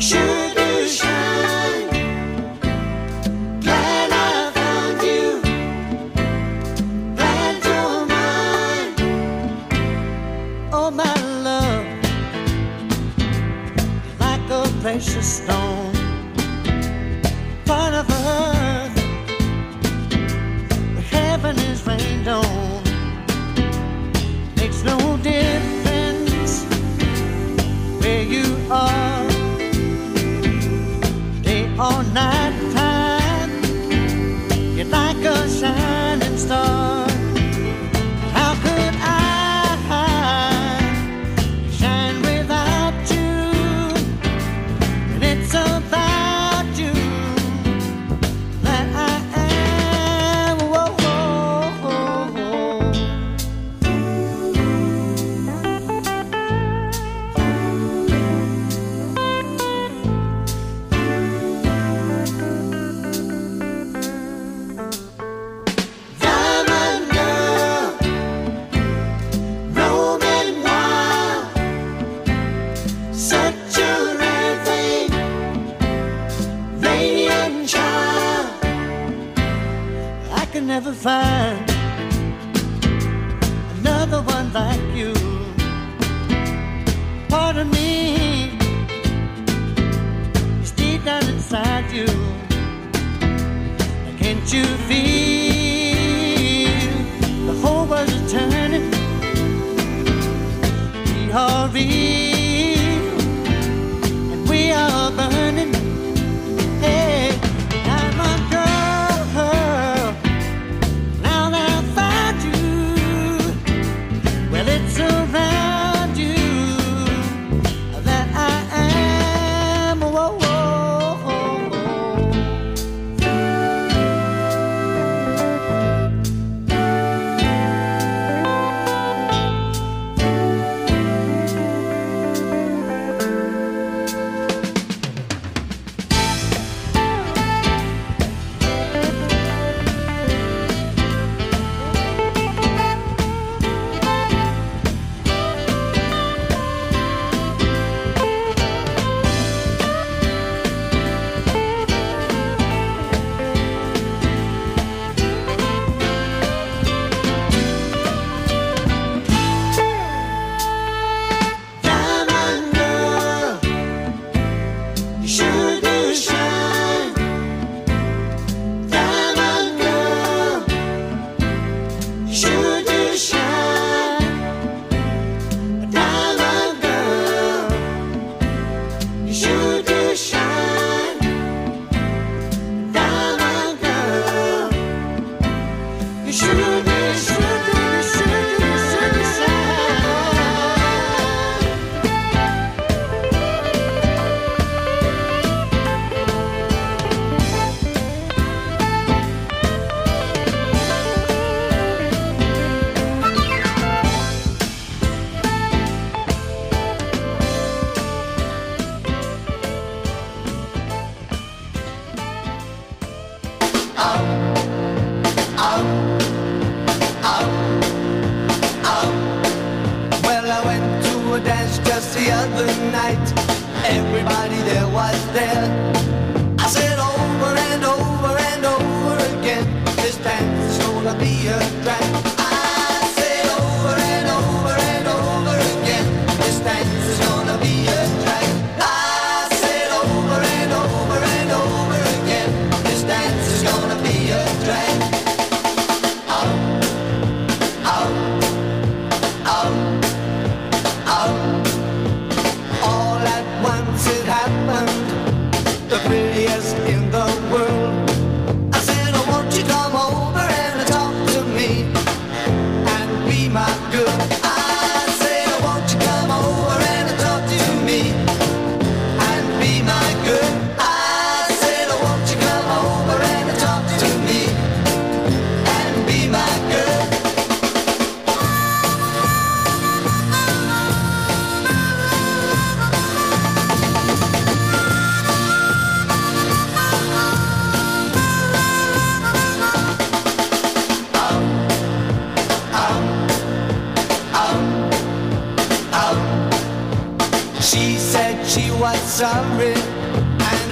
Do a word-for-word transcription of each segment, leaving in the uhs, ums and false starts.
sure do shine. Glad I found you, glad you're mine. Oh my love, you're like a precious stone, part of earth where heaven is rained on. Makes no difference where you are, day or night time. You're like a shining star. How could I shine without you? And it's about you that I am. Whoa, whoa, whoa, whoa. Diamond girl, roaming wild, such a rare thing, radiant child. I can never find another one like you. Part of me is deep down inside you. Can't you feel the whole world is turning? We are real and we are burning. Hey, diamond girl, now that I found you, well it's around you that I am. Whoa, whoa, whoa. Diamond girl, you sure do shine. Diamond girl, you sure do shine. Diamond girl, you sure do shine. Diamond girl, you sure do, sure do, sure do, sure do shine. Well, I went to a dance just the other night. Everybody there was there. I said over and over and over again, this dance is gonna be a drag. I said over and over and over again, this dance is gonna be a drag. I said over and over and over again, this dance is gonna be a drag. Oh, oh, oh, oh. All at once it happened.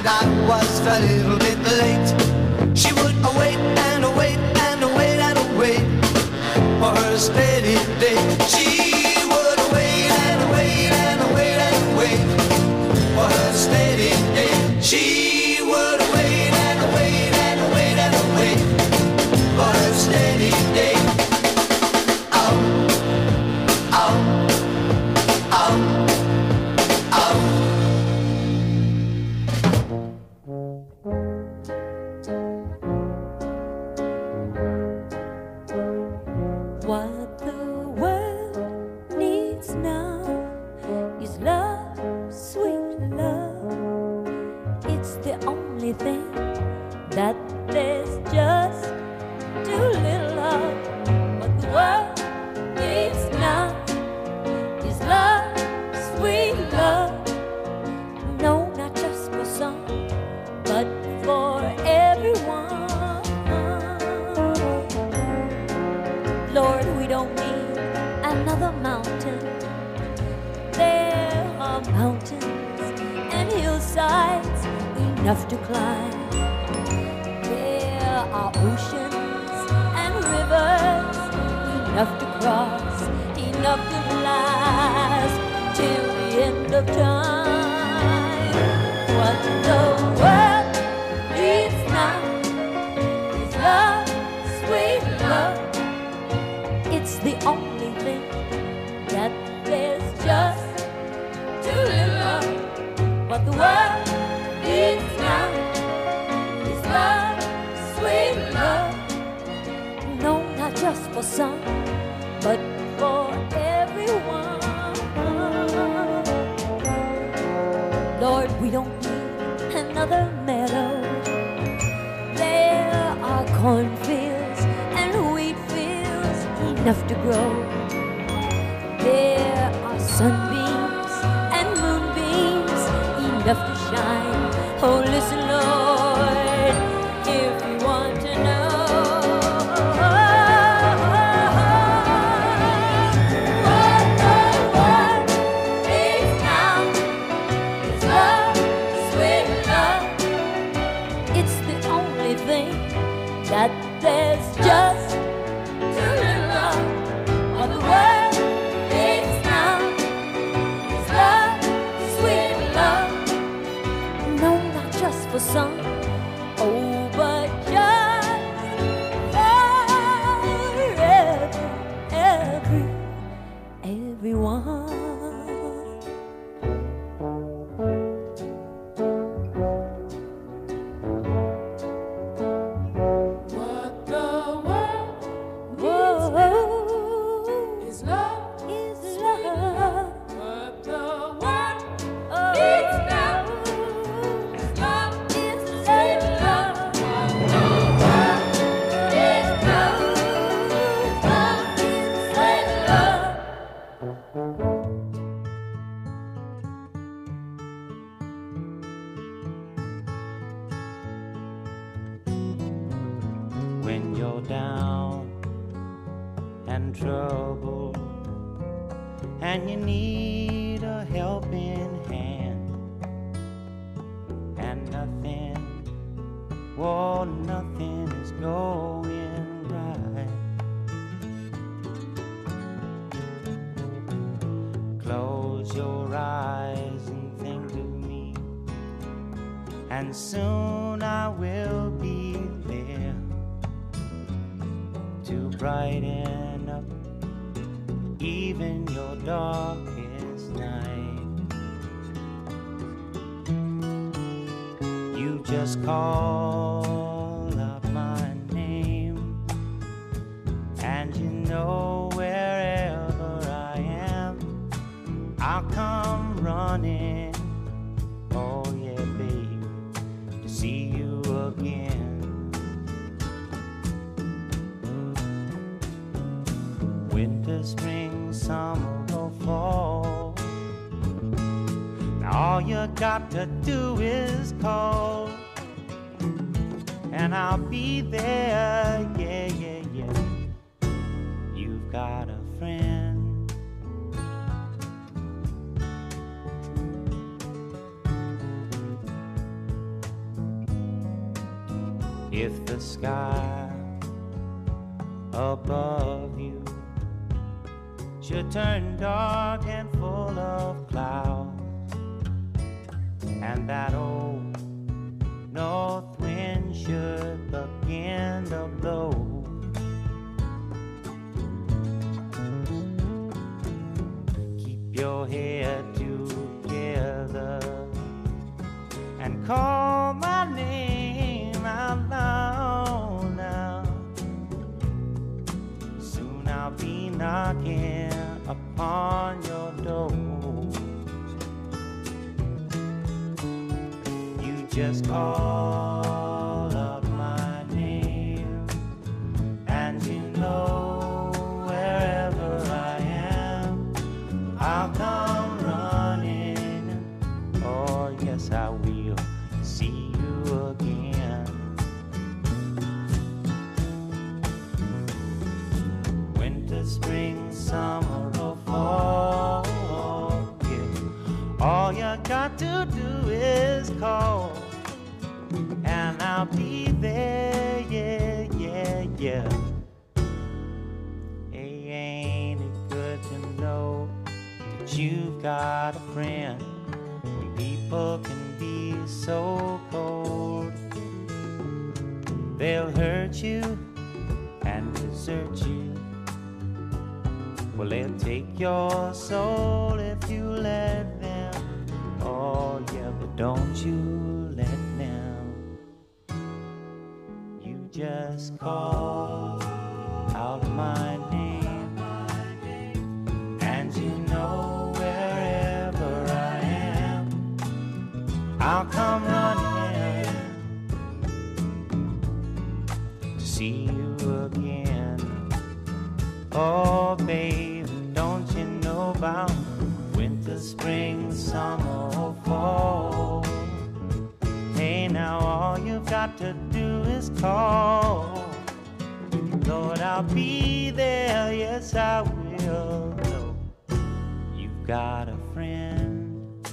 and I was a little bit late. She would await and await and await and await for her steady day. She would await and await and await and wait for her steady day. She would await and await and await and wait for her steady day. Oh, oh, oh, oh. What the world needs now is love, sweet love. It's the only thing that there's just too little of. What the world needs now is love, sweet love. No, not just for some, but for everyone. Lord, we don't need another mountain. There are mountains and hillsides enough to climb. There are oceans and rivers enough to cross, enough to last till the end of time. What the world needs now is love, sweet love. It's the only thing that there's just too little of. What the world needs now is love, sweet love. No, not just for some, but for everyone. Lord, we don't need another meadow. There are cornfields and wheat fields enough to grow. There are sunbeams and moonbeams enough to shine. Oh, listen, Lord, if you want to know. What the world needs now is love, sweet love. It's the only thing that there's just too little of. What the world needs now is love, sweet love. No, not just for some, oh, but just for every, every, everyone. What the world Whoa, is love. is love. What the world Oh, needs now is love, love. sweet love. What the world needs now love, sweet love. When you're down and troubled and you need a helping hand and nothing, well, nothing is going right. Close your eyes and think of me, and soon I will be there to brighten up even your darkest night. You just call out my name, and you know wherever I am, I'll come running. Oh yeah, babe, to see you again. Winter, spring, summer, or fall, now all you got to do is call, and I'll be there, yeah, yeah, yeah. You've got a friend. If the sky above you should turn dark and full of clouds, and that old north wind should begin to blow, keep your head together and call my name out loud now. Soon I'll be knocking upon your door. You just call up my name, and you know wherever I am, I'll come running. Oh yes, I will see you again. Winter, spring, summer, or fall, yeah. All you got to do is call, and I'll be there, yeah, yeah, yeah. Hey, ain't it good to know that you've got a friend when people can be so cold? They'll hurt you and desert you. Well, they'll take your soul if you let them. Oh yeah, but don't you let them. You just call out my name, and you know wherever I am, I'll come running to see you again. Oh baby, don't you know about winter, spring, summer, or fall? Hey, now all you've got to do is call. Lord, I'll be there, yes I will. No, you've got a friend.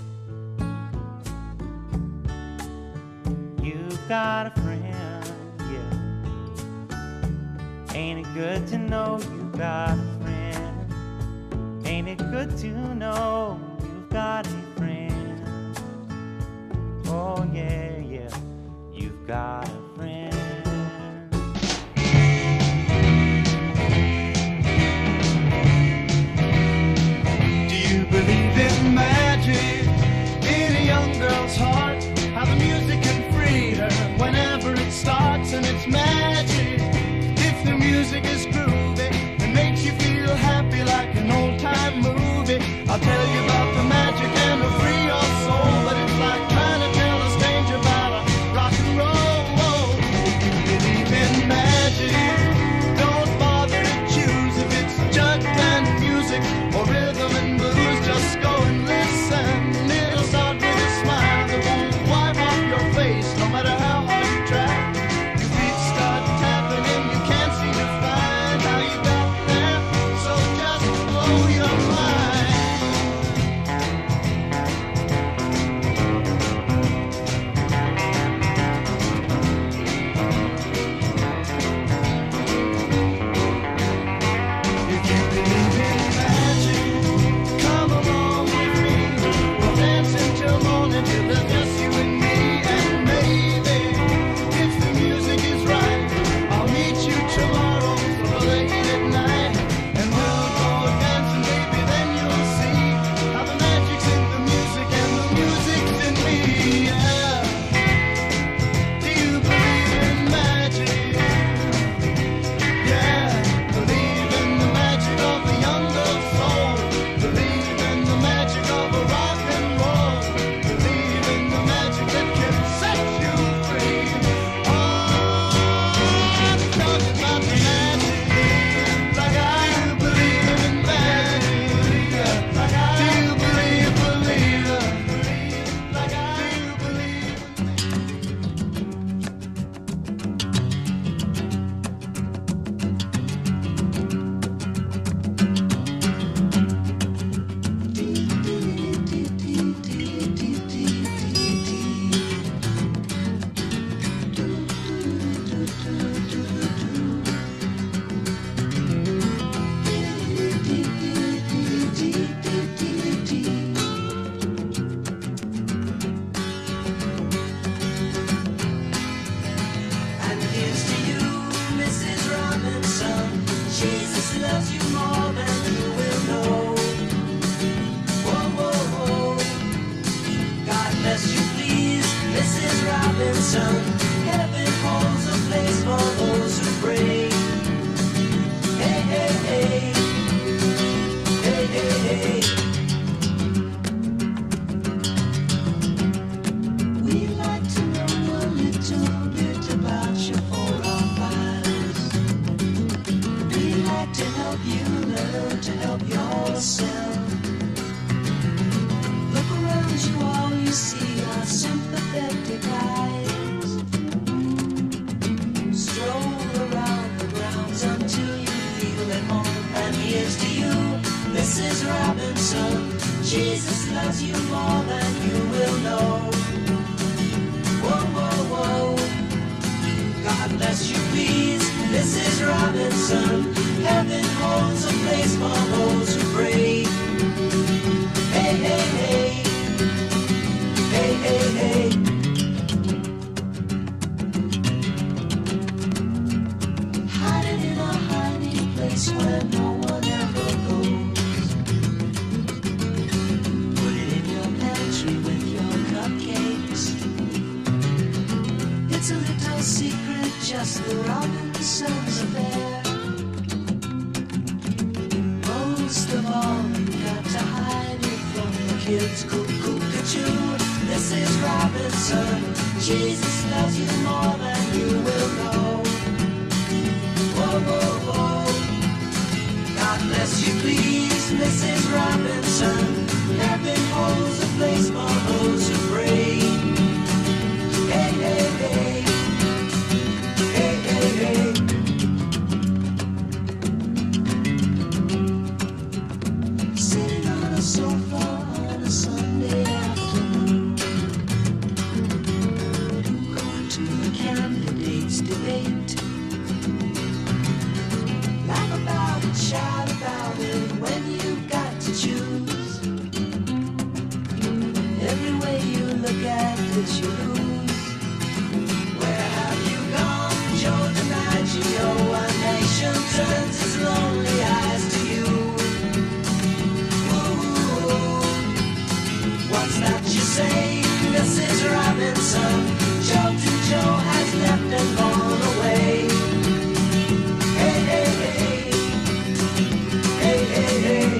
You've got a friend, yeah. Ain't it good to know you've got a friend? Ain't it good to know you've got a friend? Oh yeah, yeah, you've got a friend. Do you believe in magic in a young girl's heart? How the music can free her whenever it starts, and it's magic. If the music is groovy and makes you feel happy like an old-time movie, I'll tell you about the magic and it'll free your soul. But it's like trying to tell a stranger about a rock and roll. Missus Robinson, heaven holds a place for those who pray. Hey, hey, hey. Hey, hey, hey. We'd like to know a little bit about your forefathers. We'd like to help you learn to help yourself. Look around you, all you see are sympathetic eyes. Stroll around the grounds until you feel at home. And here's to you, Missus Robinson. Jesus loves you more than you will know. Whoa, whoa, whoa. God bless you, please, Missus Robinson. Heaven holds a place for those who pray. Hey, hey, hey. Hey, hey, hey. Hiding in a hiding place where no one ever goes. Put it in your pantry with your cupcakes. It's a little secret, just the Robinsons affair. Most of all, you got to hide it from the kids. Cuckoo-cuckoo, Missus Robinson. Jesus loves you more than you will know. Whoa, whoa, whoa. God bless you, please, Missus Robinson. Heaven holds a place for those who pray. Hey, hey, hey. Hey, hey, hey. Sitting on a sofa on a Sunday afternoon, going to the candidates' debate. Laugh about it, shout about it when you've got to choose. Every way you look at it, you lose. Where have you gone, Joe DiMaggio? A nation turns its lonely eyes to you. What's that you say, Missus Robinson? Jolton Joe has left and gone away. Hey, hey, hey. Hey, hey, hey.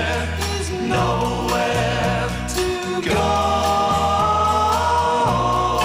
Go.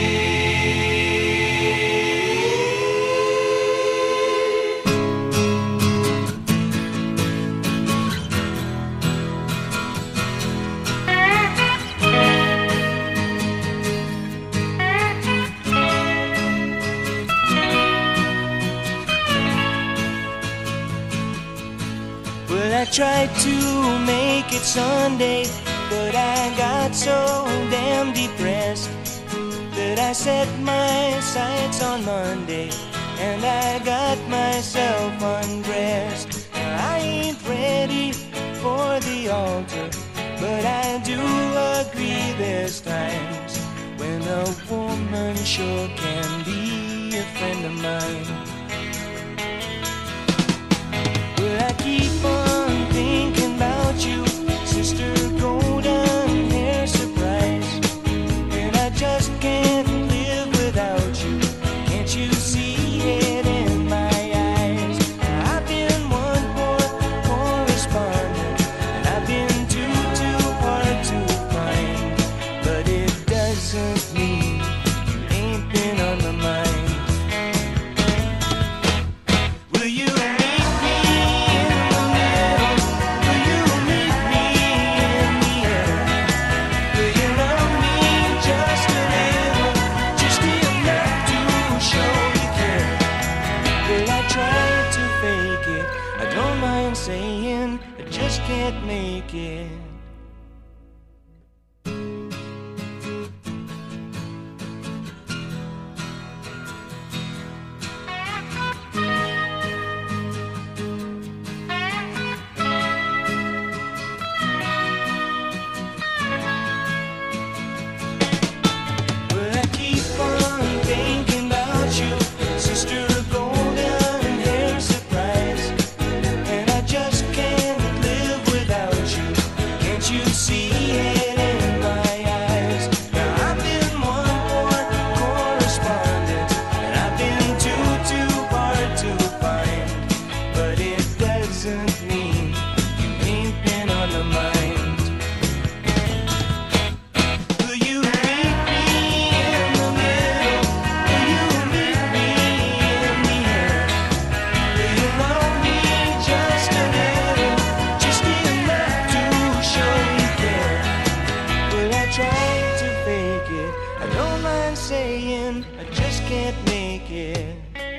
Well, I tried to make it Sunday, but I got so damn depressed that I set my sights on Monday and I got myself undressed. I ain't ready for the altar, but I do agree there's times when a woman sure can be a friend of mine. Well, I keep on thinking about you, Sister Golden Hair Surprise, and I just can't live without you. Can't you see it in my eyes? I've been one poor correspondent, and I've been too, too hard to find, but it doesn't mean you ain't been on my mind. Will you meet me in the middle? Will you meet me in the air? Will you love me just a little, just enough to show you care? Will I try to fake it? I don't mind saying I just can't make it. Well, I keep on thinking about you, Sister Golden Hair Surprise, and I just can't live without you. Can't you see it in my eyes? Now I've been one poor correspondent, and I've been too, too hard to find, but it doesn't mean you ain't been on my mind. Will you meet me in the middle? Will you meet me in the air? Will you love me just a little, just enough to show you care? Will I try to fake it? I don't mind saying I just can't make it.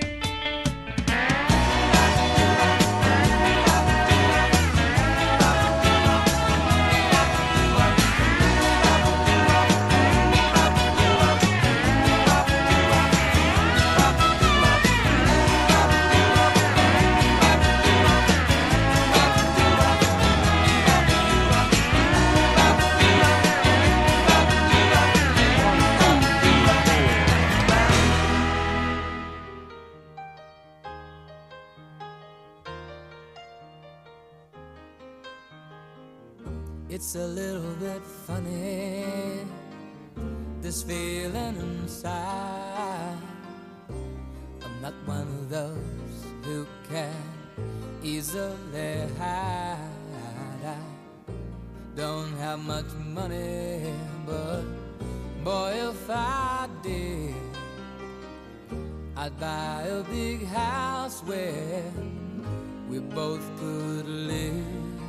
It's a little bit funny, this feeling inside. I'm not one of those who can easily hide. I don't have much money, but boy, if I did, I'd buy a big house where we both could live.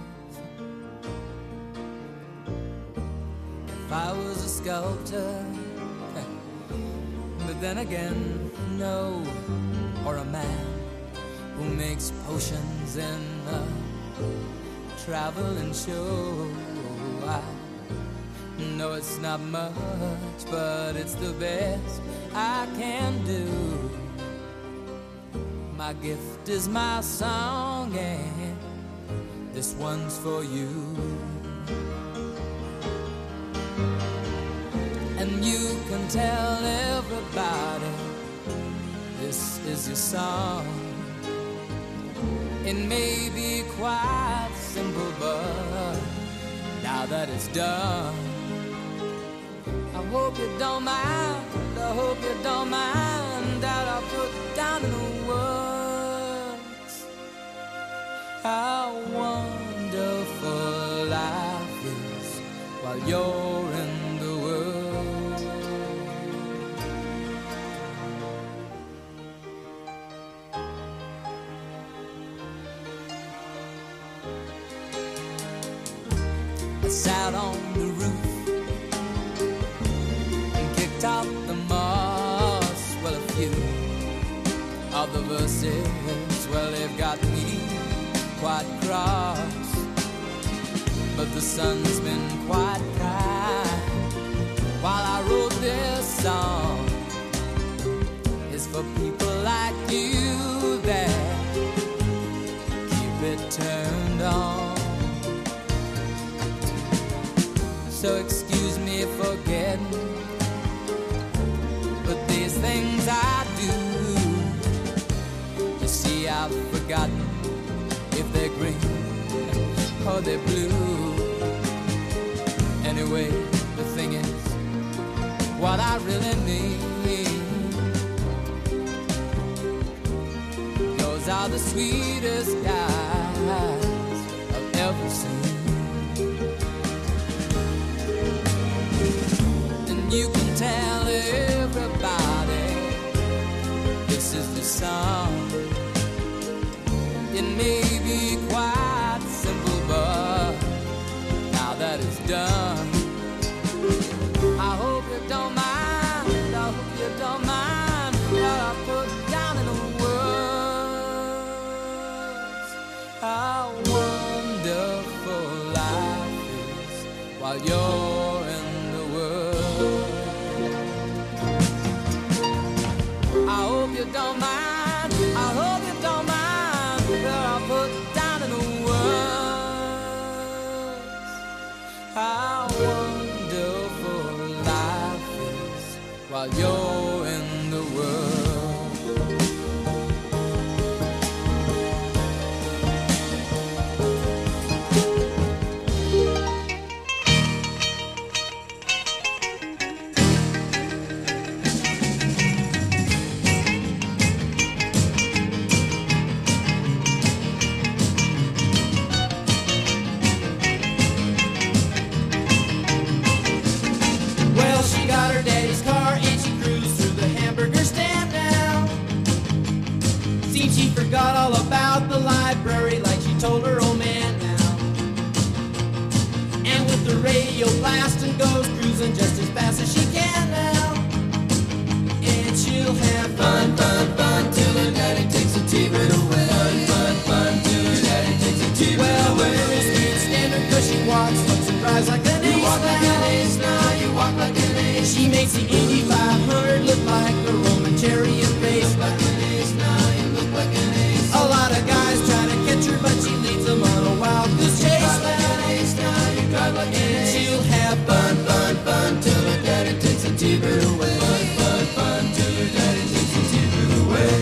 If I was a sculptor, but then again, no, or a man who makes potions in a traveling show. I know it's not much, but it's the best I can do. My gift is my song, and this one's for you. And you can tell everybody this is your song. It may be quite simple, but now that it's done, I hope you don't mind, I hope you don't mind that I put down in the words how wonderful life is while you're in the world. few of the verses, well, they've got me quite cross, but the sun's been quite bright while I wrote this song. It's for people like you that keep it turned on. So excuse me for getting, but these things I do, you see, I've forgotten if they're green or they're blue. Anyway, the thing is, what I really need, those are the sweetest guys I've ever seen. And you can tell everybody this is the song. It may be quite simple, but now that it's done, I hope you don't mind, I hope you don't mind what I put down in the words. How wonderful life is while you're in the world. I hope you don't mind, I hope you don't mind what I put down in the words. How wonderful life is while you're in the world. Well, she got her daddy's car and she cruised through the hamburger stand now. Seems she forgot all about the library like she told her old man now. And with the radio blasting goes cruising just as fast as she can now. And she'll have fun, fun, fun till her daddy takes the T-bird away. Fun, fun, fun till her daddy takes the T-bird well, away. Well, the girl speeds standard cause she walks, looks and drives like an ace. You walk like an ace now, you walk like an ace. She makes the Indy five hundred look like a Roman chariot race. Like an ace now, you look like an ace. A lot of guys try to catch her, but she leads them on a wild goose chase. You drive like an ace now, you drive like an ace. And she'll have fun, fun, fun till her daddy takes the T-bird away. Fun, fun, fun till her daddy takes the T-bird away.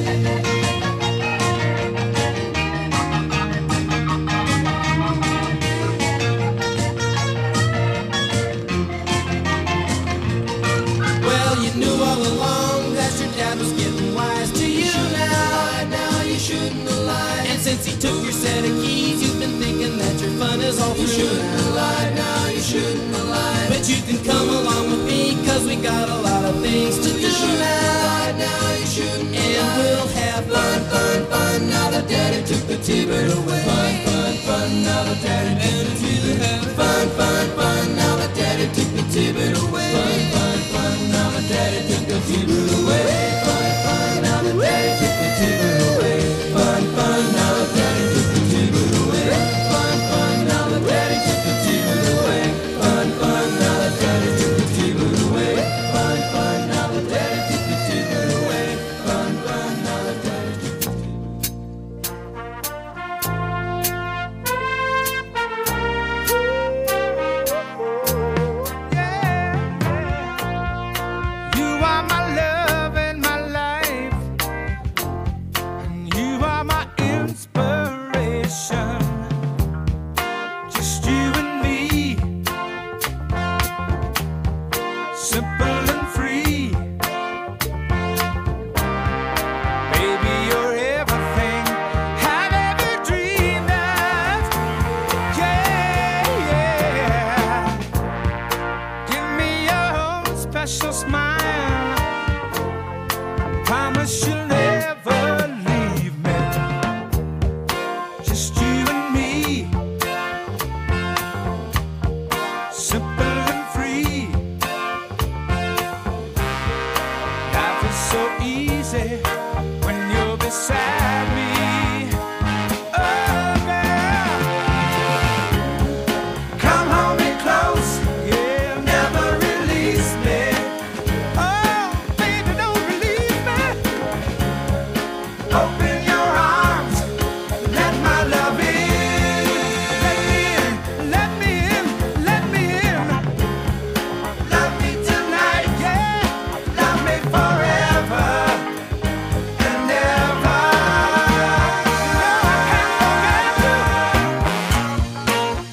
Well, you knew all along that your dad was getting wise to you now. Now you shouldn't have lied. And since he took your set of keys, you've been thinking that your fun is all through. You shouldn't have lied. Now you shouldn't have lied. But you can come along with me, cause we got a lot of things to do now. Now you shouldn't have and we'll have fun, fun, fun. Now that daddy took the T-bird away. Fun, fun, fun. Now that daddy took the T-bird away. Fun, fun, fun. Now that daddy took the T-bird away. Fun, fun, fun. Now that daddy took the T-bird away. Fun, fun. Now that daddy took the T-bird away. Fun, fun. Now that daddy took the T-bird away. Fun, fun. Now that daddy took the T-bird away. Fun, fun. Now that daddy took the T-bird away. Fun, fun. Now that daddy took the T-bird away. Fun, fun. Now that daddy took the You are my love and my life, and you are my inspiration. Just you and me, simple and free. Baby, you're everything I've ever dreamed of. Yeah, yeah. Give me your own special smile. Promise you'll never leave me. Just you and me, simple and free. Life is so easy. when you're beside me. Oh, girl, come hold me close, yeah, never release me. Oh, baby, don't release me. Open your arms, let my love in. Let me in, let me in, let me in. Love me tonight, yeah, love me forever and ever. You know I can't forget you.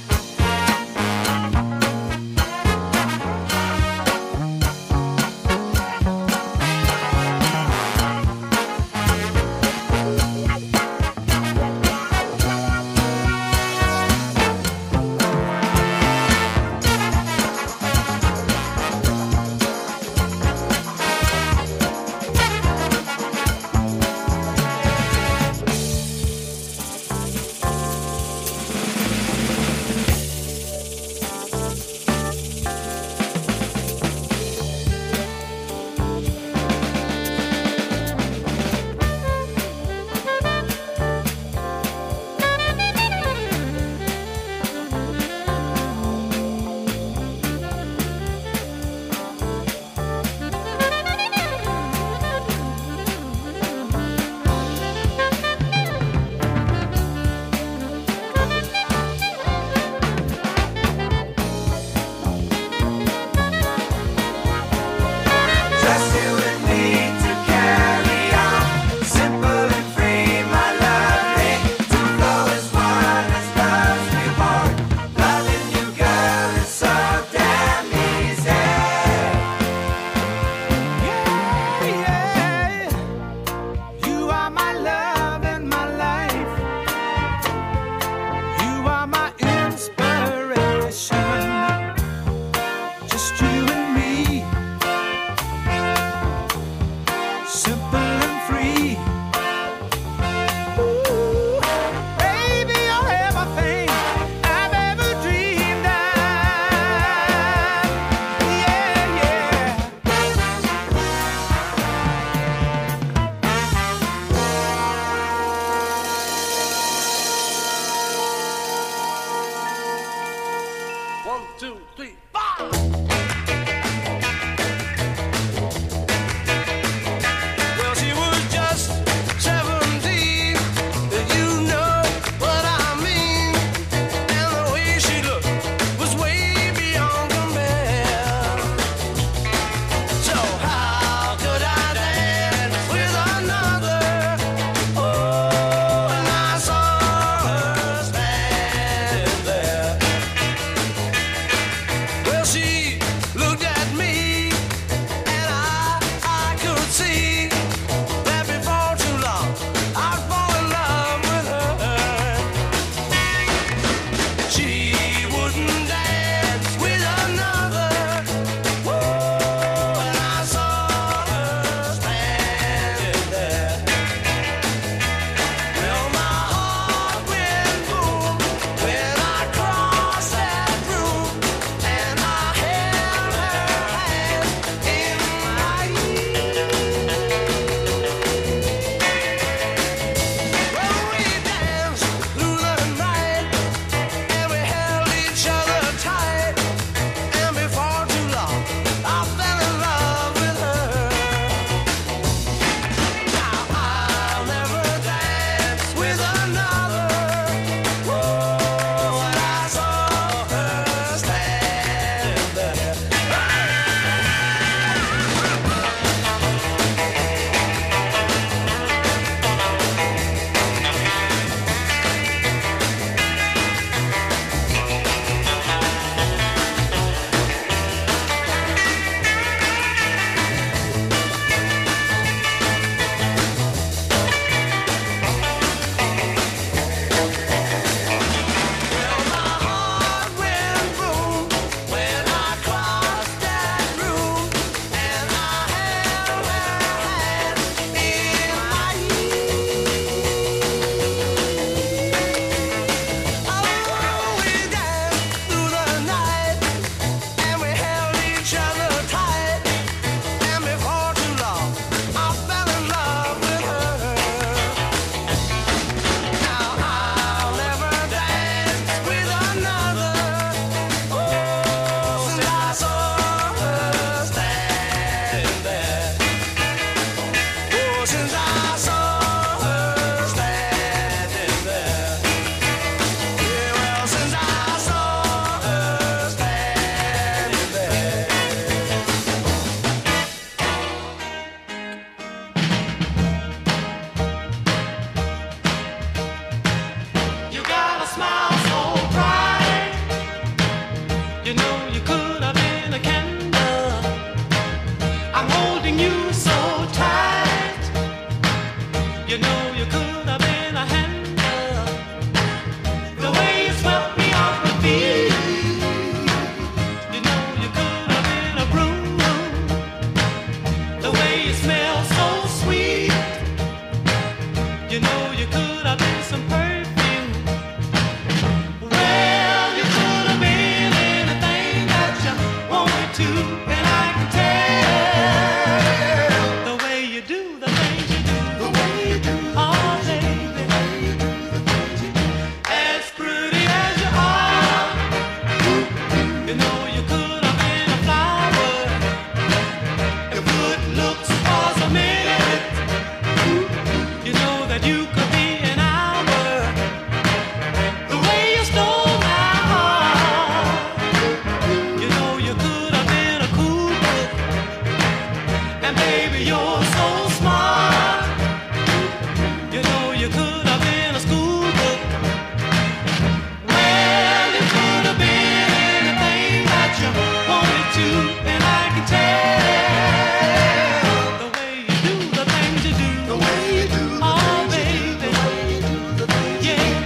Just you and me to carry on, simple and free, my lovely. To flow as one as love's reborn. Loving you, girl, is so damn easy. Yeah, yeah. You are my love and my life. You are my inspiration. Just you and me. Simple and free. Ooh, baby, you're everything I've ever dreamed of. Yeah, yeah. One, two, three, four. Well, she since I saw her standing there. Yeah, well, since I saw her standing there. You got a smile so bright. You know you could have been a candle. I'm holding you so tight. You know you could have been a handle. The way you swept me off my feet. You know you could have been a broom. The way you smell so sweet. You know you could have been some perfume. Well, you could have been anything that you wanted to, and I can tell the way you do the things you do. The way you do. Oh, baby, as pretty as you are. You know you could have been a flower. Your good looks was a minute. You know that you could be an hour. The way you stole my heart. You know you could have been a cool book. And baby, you're so smart. You know you could have been a school book. Well, you could have been anything that you wanted to, and I can tell the way you do the things you do. The way you do the oh, things baby. You do. The way you do the things yeah. You do.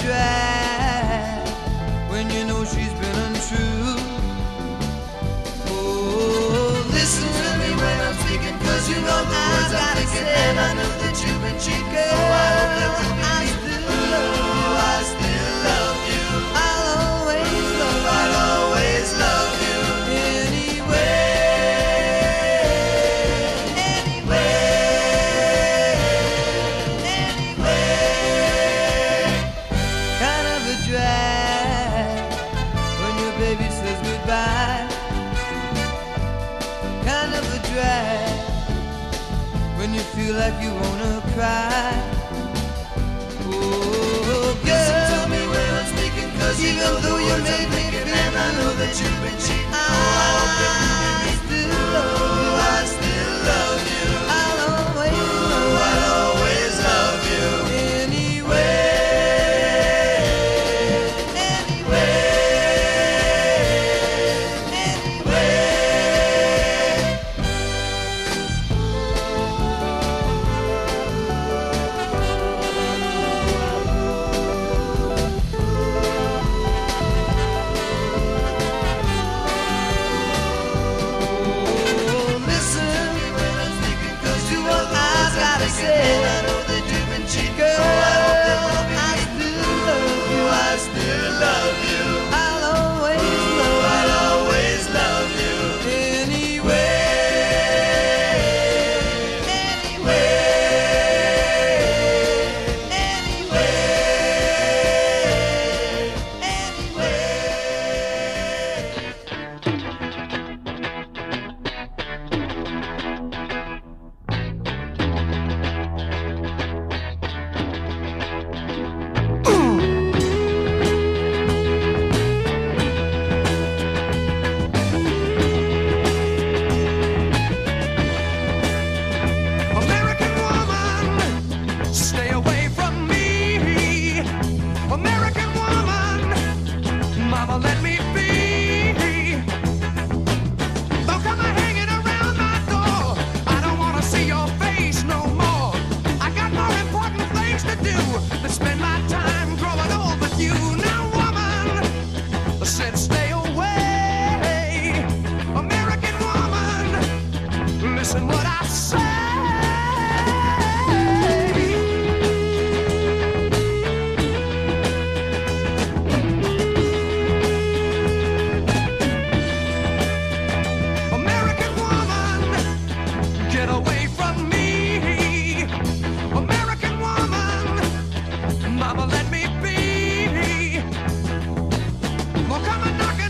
drag when you know she's been untrue. Oh, listen to me when I'm speaking, cause you know the words I'm thinking, and I know that you've been cheating. Oh, I hope there will be I still love you, I still love you. I'll always love you, I'll always love you. Anyway, anyway, anyway. Kind of a drag when your baby says goodbye. Kind of a drag when you feel like you wanna cry. Oh, girl, listen to me when I'm speaking, cause even though you made me feel, and I know that you've been cheating. Oh, I hope that you still love you, I still love you. I'll always love you, I'll always love you. Anyway, anyway, anyway.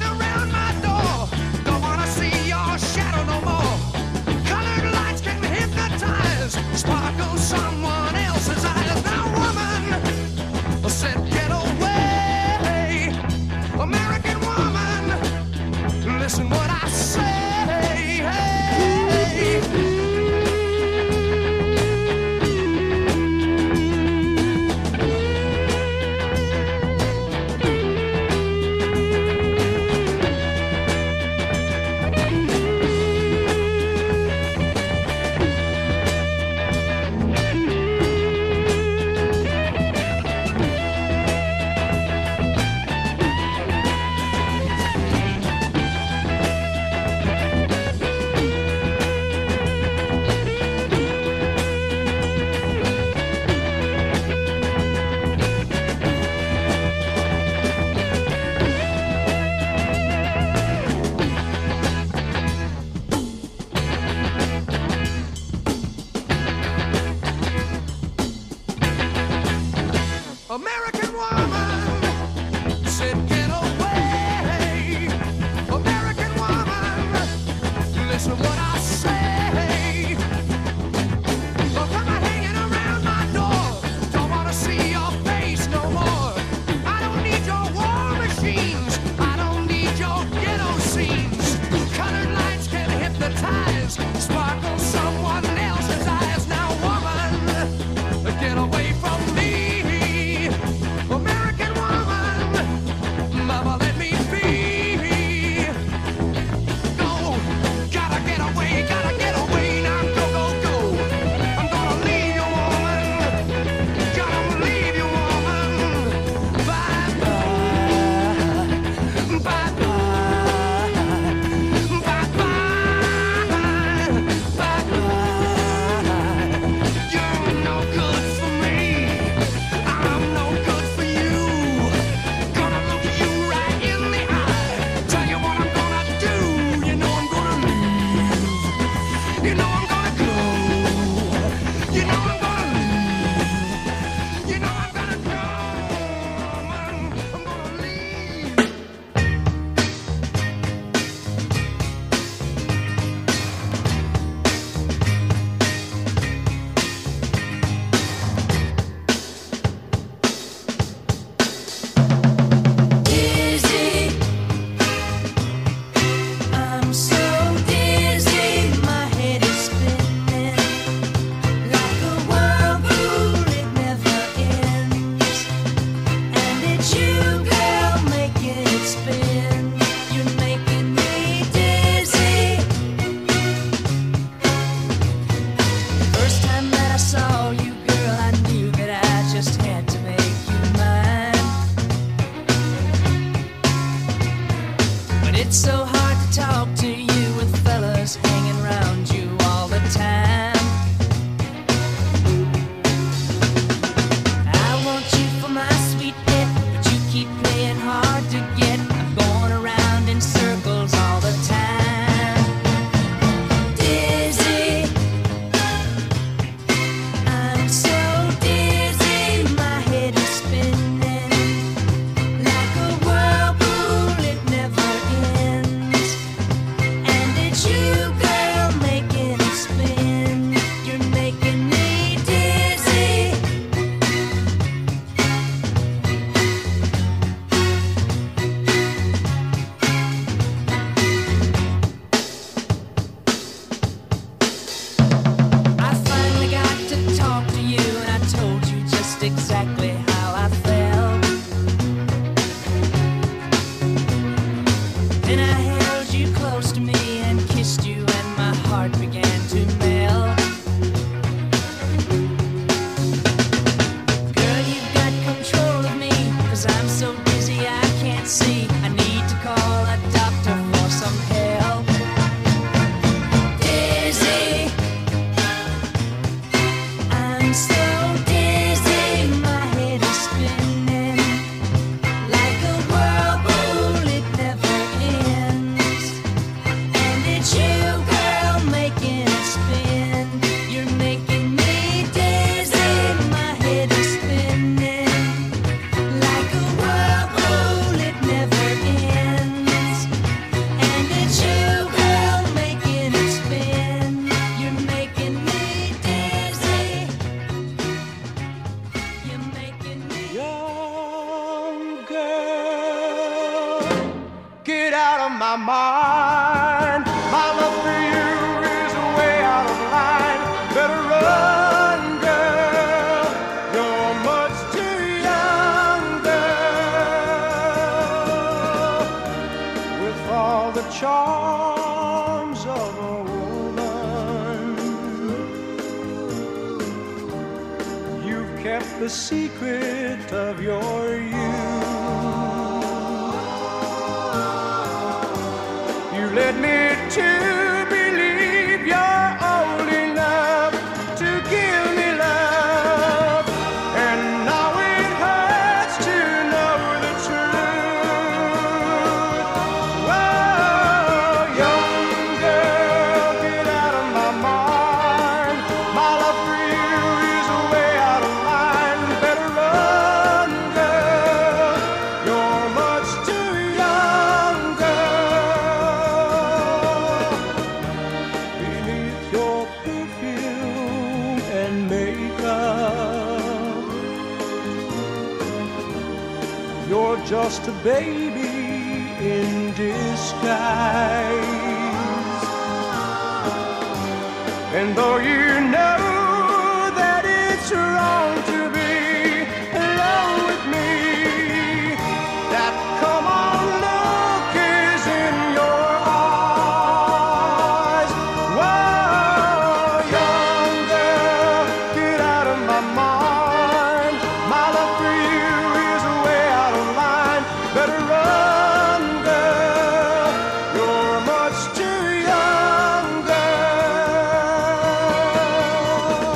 Colored lights can hit exactly how I felt. Then I held you close to me and kissed you, and my heart began to melt. Girl, you've got control of me, 'cause I'm so dizzy I can't see. I need to call a doctor for some help. Dizzy, I'm so dizzy, my head is spinning like a whirlpool, it never ends. And it's you, girl, making it spin. You're making me dizzy, my head is spinning like a whirlpool, it never ends. And it's you, girl, making it spin. You're making me dizzy. You're making me Young girl, get out of my mind. My love for you is way out of line. Better run, girl. You're much too young, girl. With all the charms of a woman, you've kept the secret of your youth. You led me to believe you're old enough to give me love, and now it hurts to know the truth. Whoa, young girl, get out of my mind. My love for you is way out of line. Better run, girl. You're much too young, girl. Beneath your perfume and makeup, you're just a baby in disguise. And though you know that it's wrong to be alone with me, that come on look is in your eyes. Whoa, young girl, get out of my mind. My love for you is way out of line. Better run, girl. You're much too young, girl.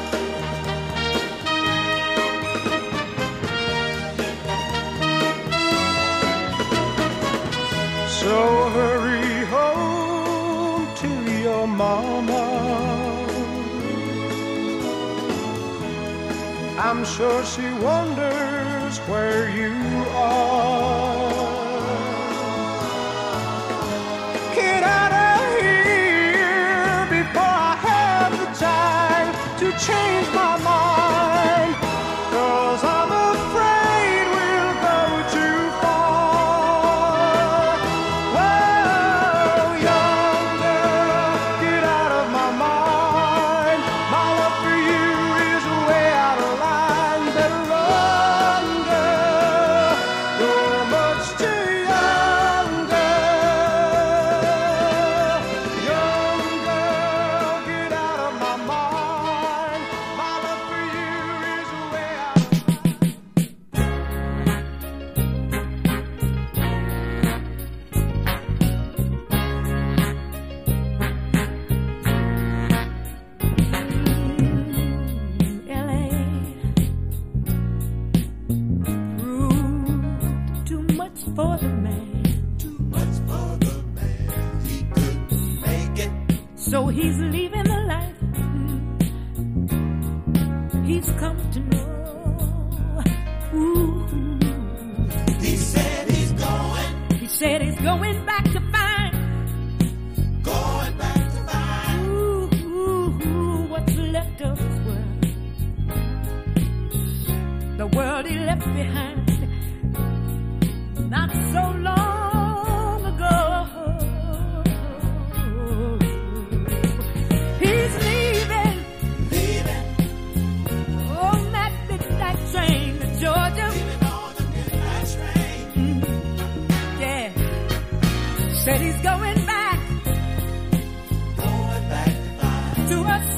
So hurry home to your mama. I'm sure she wonders where you are. Get out of here before I have the time to change my mind, 'cause I'm afraid we'll go too far. Whoa, young girl, get out of my mind. My love for you is way out of line. Better run, girl. You're much too young, girl. Young girl, get out of my mind. My love for you is way out of L A proved too much for the man. Too much for the man, he couldn't make it. So he's leaving the life he's come to know. Ooh. He said he's going, He said he's going back to find. going back to find. Ooh, ooh, ooh, what's left of his world? The world he left behind not so long ago. He's leaving, Leaving on that midnight train. to a